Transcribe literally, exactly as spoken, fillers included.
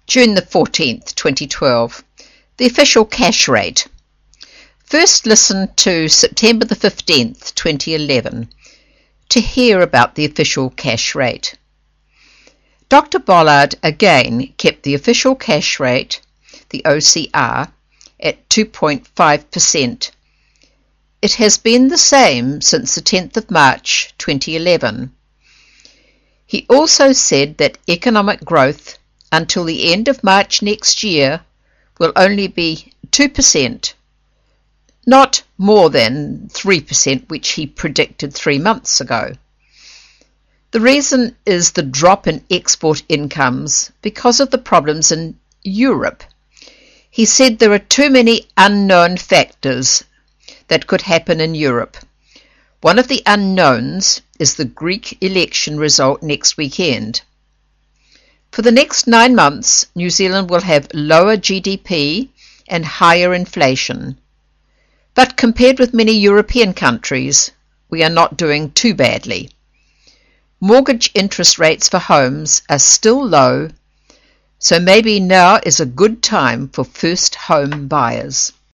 June the fourteenth, twenty twelve. The official cash rate. First listen to September the fifteenth, twenty eleven, to hear about the official cash rate. Doctor Bollard again kept the official cash rate, the O C R, at two point five percent. It has been the same since the tenth of March, twenty eleven. He also said that economic growth until the end of March next year will only be two percent, not more than three percent, which he predicted three months ago. The reason is the drop in export incomes because of the problems in Europe. He said there are too many unknown factors that could happen in Europe. One of the unknowns is the Greek election result next weekend. For the next nine months, New Zealand will have lower G D P and higher inflation. But compared with many European countries, we are not doing too badly. Mortgage interest rates for homes are still low, so maybe now is a good time for first home buyers.